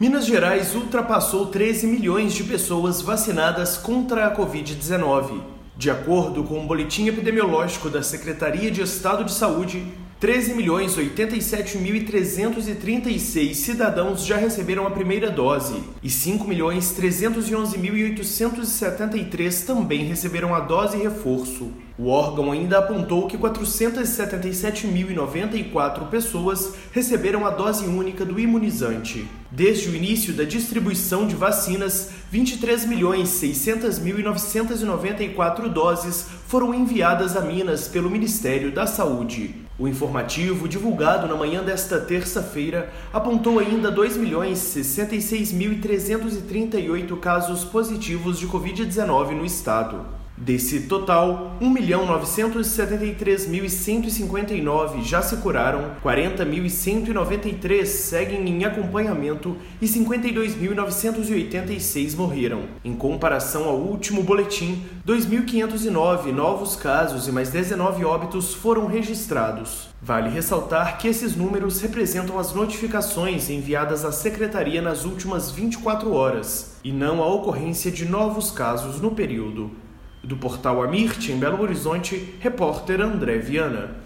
Minas Gerais ultrapassou 13 milhões de pessoas vacinadas contra a Covid-19. De acordo com o boletim epidemiológico da Secretaria de Estado de Saúde, 13.087.336 cidadãos já receberam a primeira dose e 5.311.873 também receberam a dose reforço. O órgão ainda apontou que 477.094 pessoas receberam a dose única do imunizante. Desde o início da distribuição de vacinas, 23.600.994 doses foram enviadas a Minas pelo Ministério da Saúde. O informativo, divulgado na manhã desta terça-feira, apontou ainda 2.066.338 casos positivos de Covid-19 no estado. Desse total, 1.973.159 já se curaram, 40.193 seguem em acompanhamento e 52.986 morreram. Em comparação ao último boletim, 2.509 novos casos e mais 19 óbitos foram registrados. Vale ressaltar que esses números representam as notificações enviadas à Secretaria nas últimas 24 horas, e não a ocorrência de novos casos no período. Do portal Amirte, em Belo Horizonte, repórter André Viana.